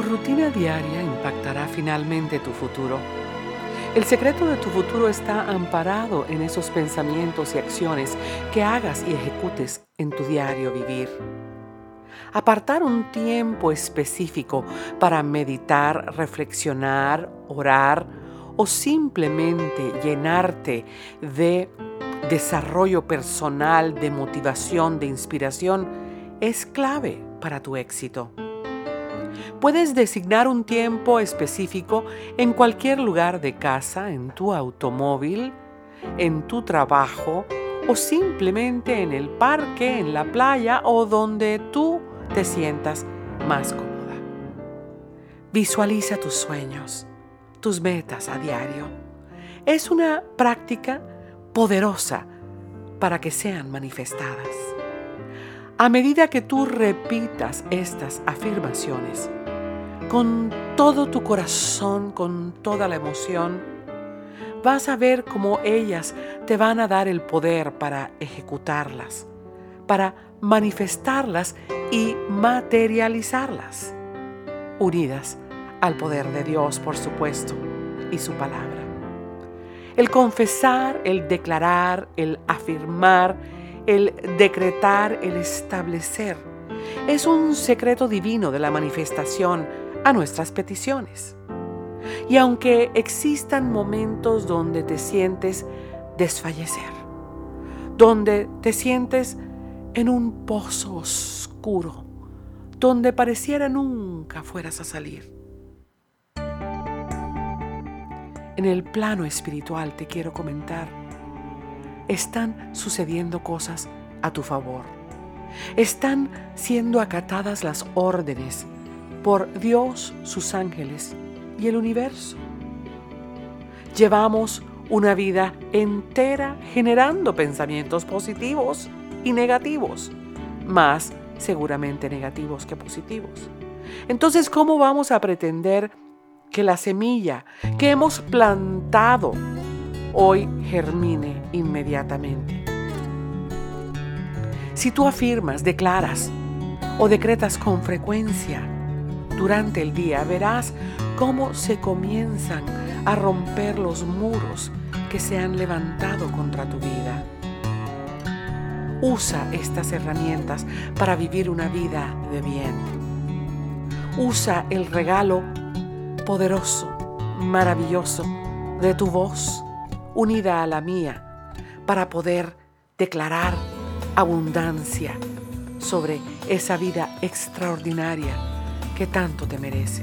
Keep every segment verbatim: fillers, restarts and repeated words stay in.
rutina diaria impactará finalmente tu futuro. El secreto de tu futuro está amparado en esos pensamientos y acciones que hagas y ejecutes en tu diario vivir. Apartar un tiempo específico para meditar, reflexionar, orar o simplemente llenarte de desarrollo personal, de motivación, de inspiración, es clave para tu éxito. Puedes designar un tiempo específico en cualquier lugar de casa, en tu automóvil, en tu trabajo o simplemente en el parque, en la playa o donde tú te sientas más cómoda. Visualiza tus sueños, tus metas a diario. Es una práctica poderosa para que sean manifestadas. A medida que tú repitas estas afirmaciones con todo tu corazón, con toda la emoción, vas a ver cómo ellas te van a dar el poder para ejecutarlas, para manifestarlas y materializarlas, unidas al poder de Dios, por supuesto, y su palabra. El confesar, el declarar, el afirmar, el decretar, el establecer, es un secreto divino de la manifestación a nuestras peticiones. Y aunque existan momentos donde te sientes desfallecer, donde te sientes en un pozo oscuro, donde pareciera nunca fueras a salir, en el plano espiritual te quiero comentar, están sucediendo cosas a tu favor. Están siendo acatadas las órdenes por Dios, sus ángeles y el universo. Llevamos una vida entera generando pensamientos positivos y negativos, más seguramente negativos que positivos. Entonces, ¿cómo vamos a pretender que la semilla que hemos plantado hoy germine inmediatamente? Si tú afirmas, declaras o decretas con frecuencia durante el día, verás cómo se comienzan a romper los muros que se han levantado contra tu vida. Usa estas herramientas para vivir una vida de bien. Usa el regalo poderoso, maravilloso de tu voz, unida a la mía, para poder declarar abundancia sobre esa vida extraordinaria que tanto te mereces.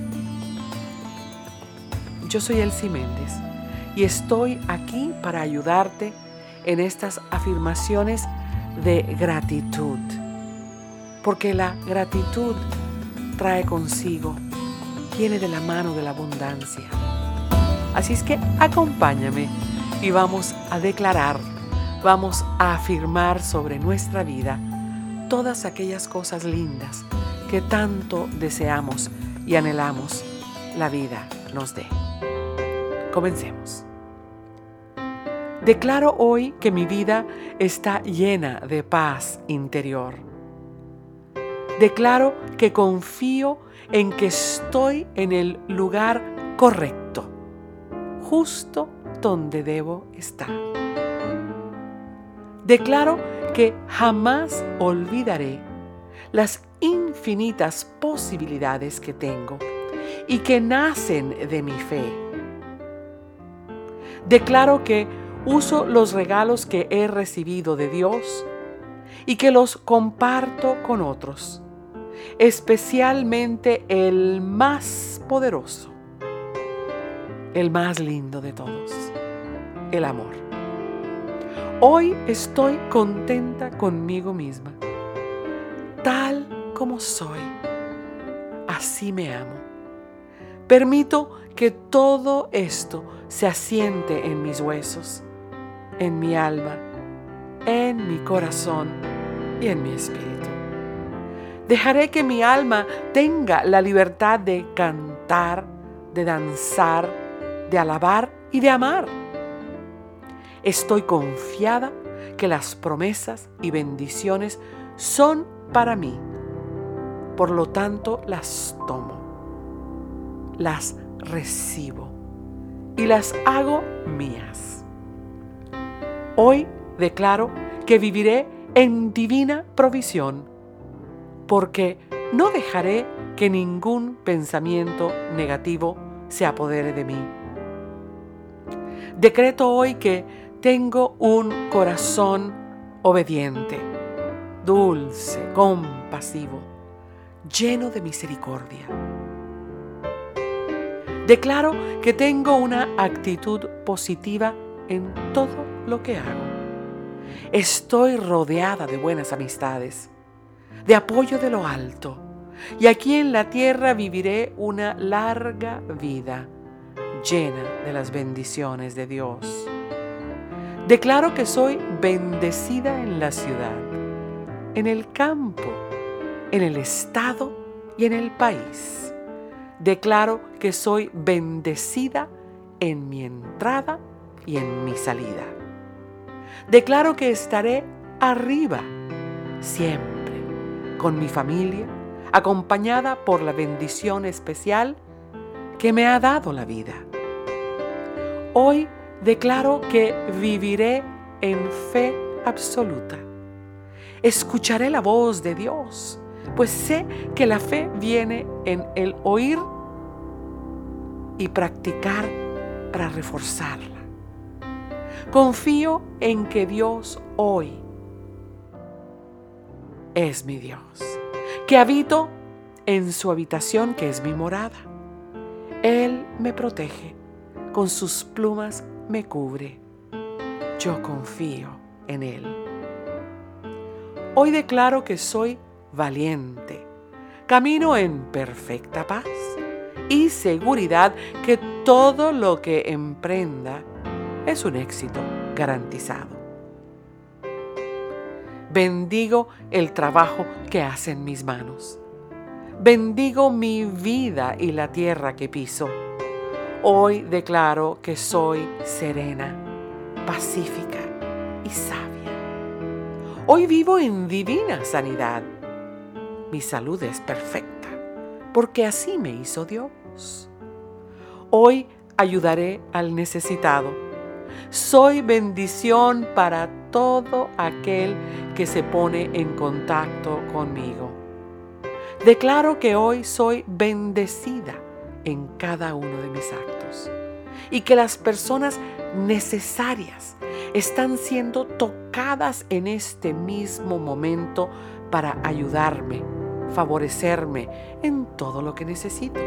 Yo soy Elsie Méndez y estoy aquí para ayudarte en estas afirmaciones de gratitud, porque la gratitud trae consigo, viene de la mano de la abundancia. Así es que acompáñame y vamos a declarar, vamos a afirmar sobre nuestra vida todas aquellas cosas lindas que tanto deseamos y anhelamos la vida nos dé. Comencemos. Declaro hoy que mi vida está llena de paz interior. Declaro que confío en que estoy en el lugar correcto, justo donde debo estar. Declaro que jamás olvidaré las infinitas posibilidades que tengo y que nacen de mi fe. Declaro que uso los regalos que he recibido de Dios y que los comparto con otros, especialmente el más poderoso, el más lindo de todos, el amor. Hoy estoy contenta conmigo misma, tal como soy. Así me amo. Permito que todo esto se asiente en mis huesos, en mi alma, en mi corazón y en mi espíritu. Dejaré que mi alma tenga la libertad de cantar, de danzar, de alabar y de amar. Estoy confiada que las promesas y bendiciones son para mí. Por lo tanto, las tomo. las recibo y las hago mías. Hoy declaro que viviré en divina provisión, porque no dejaré que ningún pensamiento negativo se apodere de mí. Decreto hoy que tengo un corazón obediente, dulce, compasivo, lleno de misericordia. Declaro que tengo una actitud positiva en todo lo que hago. Estoy rodeada de buenas amistades, de apoyo de lo alto, y aquí en la tierra viviré una larga vida llena de las bendiciones de Dios. Declaro que soy bendecida en la ciudad, en el campo, en el estado y en el país. Declaro que soy bendecida en mi entrada y en mi salida. Declaro que estaré arriba siempre con mi familia, acompañada por la bendición especial que me ha dado la vida. Hoy declaro que viviré en fe absoluta. Escucharé la voz de Dios, pues sé que la fe viene en el oír y practicar para reforzarla. Confío en que Dios hoy es mi Dios, que habito en su habitación, que es mi morada. Él me protege, con sus plumas me cubre. Yo confío en Él. Hoy declaro que soy valiente, camino en perfecta paz y seguridad, que todo lo que emprenda es un éxito garantizado. Bendigo el trabajo que hacen mis manos. Bendigo mi vida y la tierra que piso. Hoy declaro que soy serena, pacífica y sabia. Hoy vivo en divina sanidad. Mi salud es perfecta, porque así me hizo Dios. Hoy ayudaré al necesitado. Soy bendición para todo aquel que se pone en contacto conmigo. Declaro que hoy soy bendecida en cada uno de mis actos y que las personas necesarias están siendo tocadas en este mismo momento para ayudarme, favorecerme en todo lo que necesito.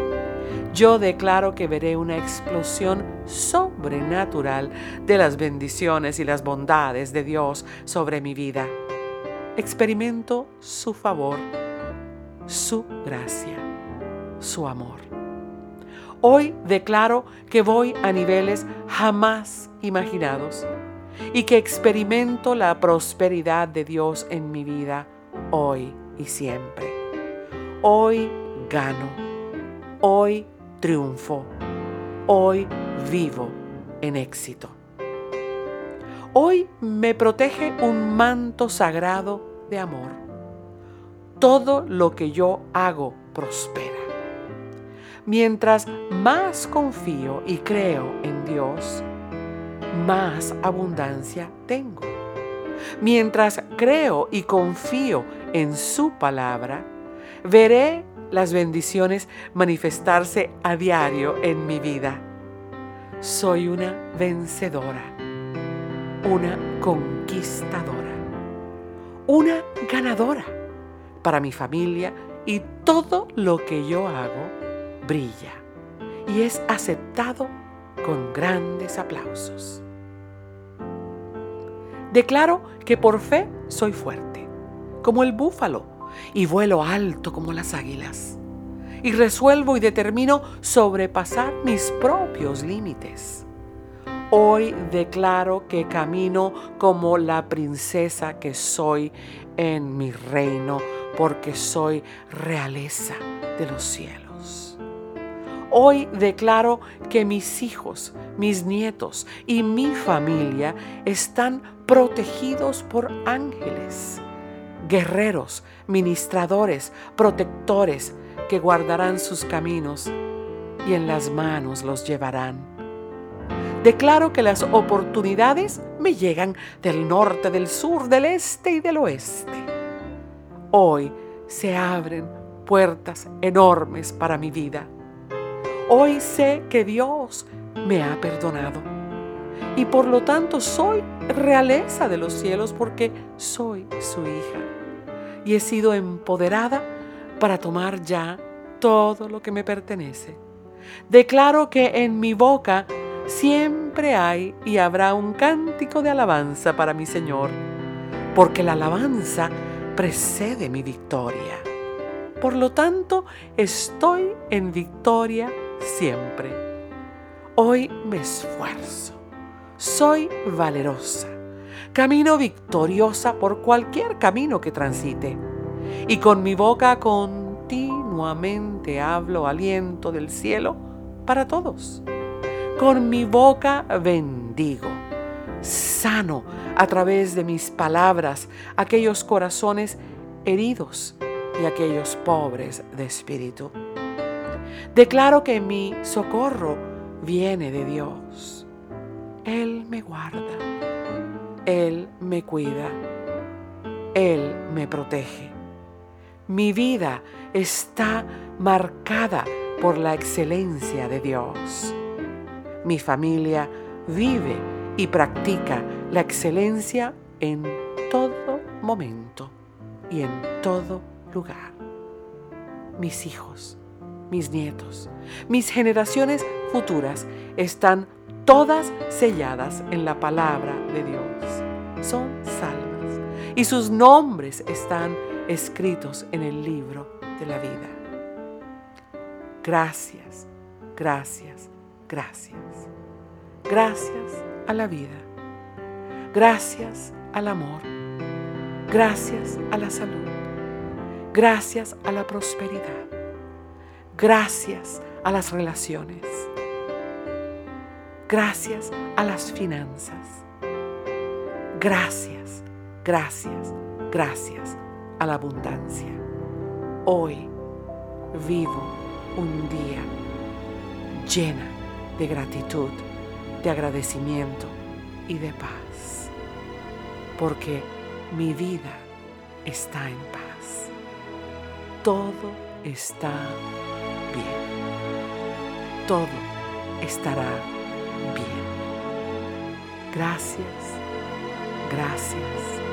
Yo declaro que veré una explosión sobrenatural de las bendiciones y las bondades de Dios sobre mi vida. Experimento su favor, su gracia, su amor. Hoy declaro que voy a niveles jamás imaginados y que experimento la prosperidad de Dios en mi vida hoy y siempre. Hoy gano, hoy triunfo, hoy vivo en éxito. Hoy me protege un manto sagrado de amor. Todo lo que yo hago prospera. Mientras más confío y creo en Dios, más abundancia tengo. Mientras creo y confío en su palabra, veré las bendiciones manifestarse a diario en mi vida. Soy una vencedora, una conquistadora, una ganadora. Para mi familia y todo lo que yo hago brilla y es aceptado con grandes aplausos. Declaro que por fe soy fuerte, como el búfalo, y vuelo alto como las águilas. Y resuelvo y determino sobrepasar mis propios límites. Hoy declaro que camino como la princesa que soy en mi reino, porque soy realeza de los cielos. Hoy declaro que mis hijos, mis nietos y mi familia están protegidos por ángeles, guerreros, ministradores, protectores que guardarán sus caminos y en las manos los llevarán. Declaro que las oportunidades me llegan del norte, del sur, del este y del oeste. Hoy se abren puertas enormes para mi vida. Hoy sé que Dios me ha perdonado y por lo tanto soy realeza de los cielos porque soy su hija y he sido empoderada para tomar ya todo lo que me pertenece. Declaro que en mi boca siempre hay y habrá un cántico de alabanza para mi Señor, porque la alabanza precede mi victoria. Por lo tanto, estoy en victoria siempre. Hoy me esfuerzo, soy valerosa, camino victoriosa por cualquier camino que transite, y con mi boca continuamente hablo aliento del cielo para todos. Con mi boca bendigo, sano a través de mis palabras aquellos corazones heridos y aquellos pobres de espíritu. Declaro que mi socorro viene de Dios. Él me guarda, Él me cuida, Él me protege. Mi vida está marcada por la excelencia de Dios. Mi familia vive y practica la excelencia en todo momento y en todo lugar. Mis hijos, mis nietos, mis generaciones futuras están todas selladas en la palabra de Dios. Son salvas y sus nombres están escritos en el libro de la vida. Gracias, gracias, gracias. Gracias a la vida. Gracias al amor. Gracias a la salud. Gracias a la prosperidad. Gracias a las relaciones. Gracias a las finanzas. Gracias, gracias, gracias a la abundancia. Hoy vivo un día llena de gratitud, de agradecimiento y de paz, porque mi vida está en paz. Todo está bien. Todo estará bien. Gracias, gracias,